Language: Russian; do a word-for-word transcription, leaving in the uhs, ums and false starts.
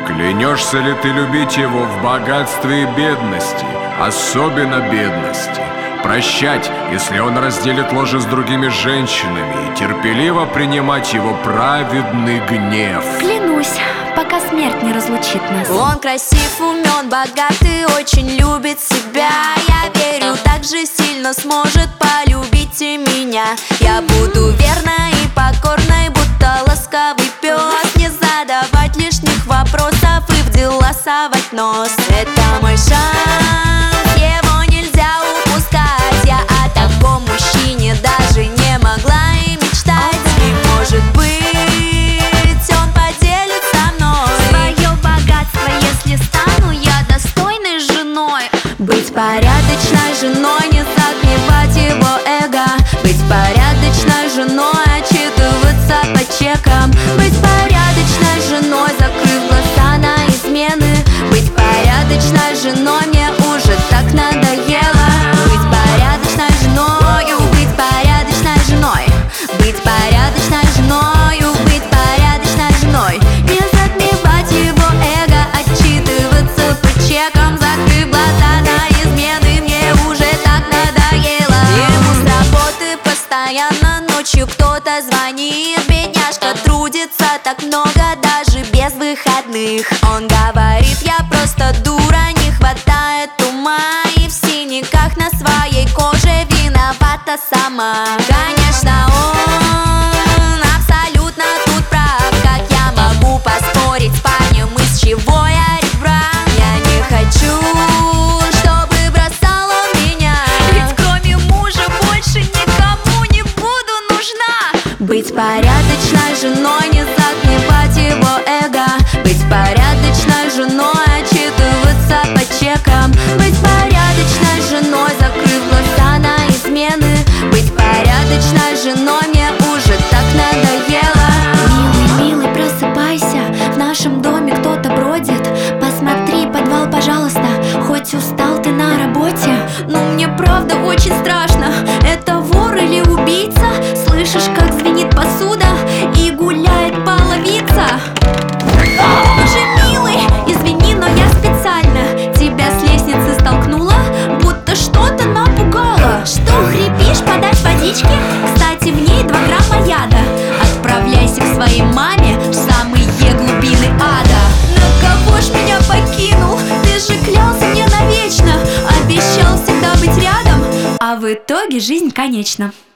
Клянешься ли ты любить его в богатстве и бедности, особенно бедности? Прощать, если он разделит ложе с другими женщинами, и терпеливо принимать его праведный гнев? Клянусь, пока смерть не разлучит нас. Он красив, умен, богат и очень любит себя. Я верю, так же сильно сможет полюбить и меня. Я буду верной и покорной, будто ласковый пес. Не задавать лишних вопросов и в дела совать нос. Это мой шанс, его нельзя упускать. Я о таком мужчине даже не могла и мечтать. И может быть, он поделит со мной Свое богатство, если стану я достойной женой. Быть порядочной женой, не загнивать его эго. Быть порядочной женой, отчитываться по чекам. Быть порядочной женой, закрыв глаза на измены. Быть порядочной женой, мне уже так надоело. Быть порядочной женою, быть порядочной женой. Быть порядочной женою, быть порядочной женой. Не затмевать его эго, отчитываться по чекам. Закрыв глаза на измены, мне уже так надоело. Ему с работы постоянно ночью кто-то звонит. Бедняжка трудится так много, даже без выходных. Он говорит, я просто дура, не хватает ума. И в синяках на своей коже виновата сама. Конечно, он абсолютно тут прав. Как я могу поспорить с парнем, из чего я ребра? Я не хочу, чтобы бросал он меня, Ведь кроме мужа больше никому не буду нужна. быть порядочной женой, не загнивать его эго. Быть порядочной женой, отчитываться по чекам. Быть порядочной женой, закрыв глаза на измены. Быть порядочной женой, мне уже так надоело. Милый, милый, просыпайся, в нашем доме кто-то бродит. Посмотри подвал, пожалуйста, хоть устал ты на работе. Ну мне правда очень страшно, это вор или убийца? Слышишь, как звенит посуда и гуляет половица? Боже, милый, извини, но я специально тебя с лестницы столкнула, будто что-то напугало. Что, хрипишь, подать водички? Кстати, в ней два грамма яда. Отправляйся к своей маме в самые глубины ада. На кого ж меня покинул? Ты же клялся мне навечно, обещал всегда быть рядом, а в итоге жизнь конечна.